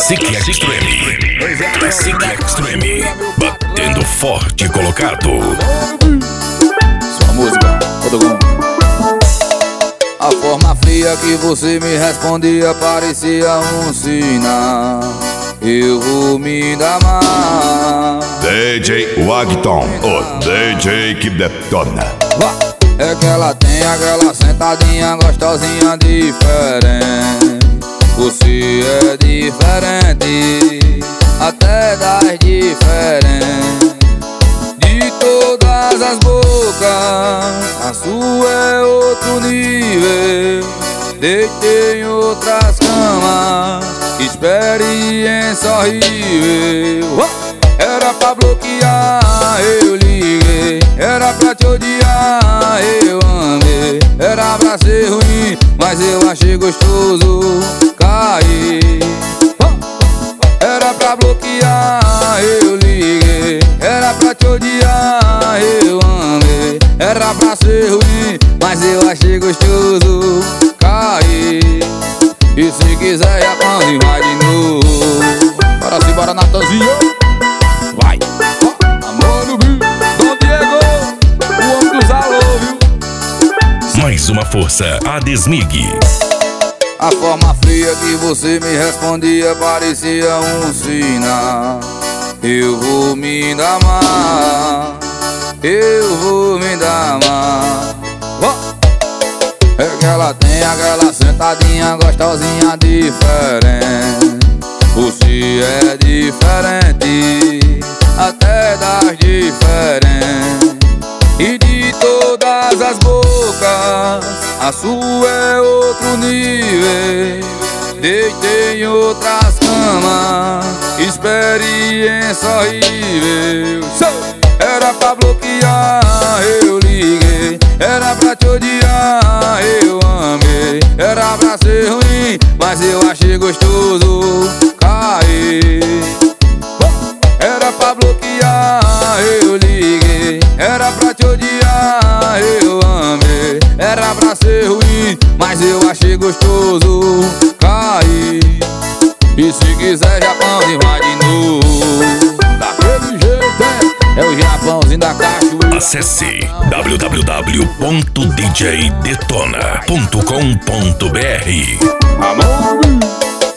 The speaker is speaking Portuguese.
Classic Extreme. Classic Extreme. Batendo forte e colocado. Sua música, todo mundo. A forma fria que você me respondia parecia um sinal. Eu vou me dar mal. DJ Wagton, o DJ que detona. É que ela tem aquela sentadinha gostosinha diferente. Você é diferente, até das diferentes. De todas as bocas, a sua é outro nível. Deitei em outras camas, experiência horrível. Era pra bloquear, eu liguei. Era pra te odiar, eu amei. Era pra ser ruim, mas eu achei gostoso cair. Era pra bloquear, eu liguei. Era pra te odiar, eu amei. Era pra ser ruim, mas eu achei gostoso cair. E se quiser já quando vai de novo. Bora se bora, Natanzinho. Vai! Amor no Rio, Dom Diego, o homem dos alô, viu? Mais uma força, a Desmig. A forma fria que você me respondia parecia um sinal. Eu vou me dar mal, eu vou me dar mal. É que ela tem aquela sentadinha gostosinha diferente. Você é diferente, até das diferentes. E de todas as bocas, a sua é outro nível. Deitei em outras camas, experiência horrível. Era pra bloquear, eu liguei. Era pra te odiar, eu amei. Era pra ser ruim, mas eu achei gostoso cair. Era pra bloquear, eu liguei. Era pra te odiar, eu amei. Era pra ser ruim, mas eu achei gostoso cair. E se quiser Japão e vai de novo. Daquele jeito é o Japãozinho da cachoeira. Acesse www.djdetona.com.br. Amor.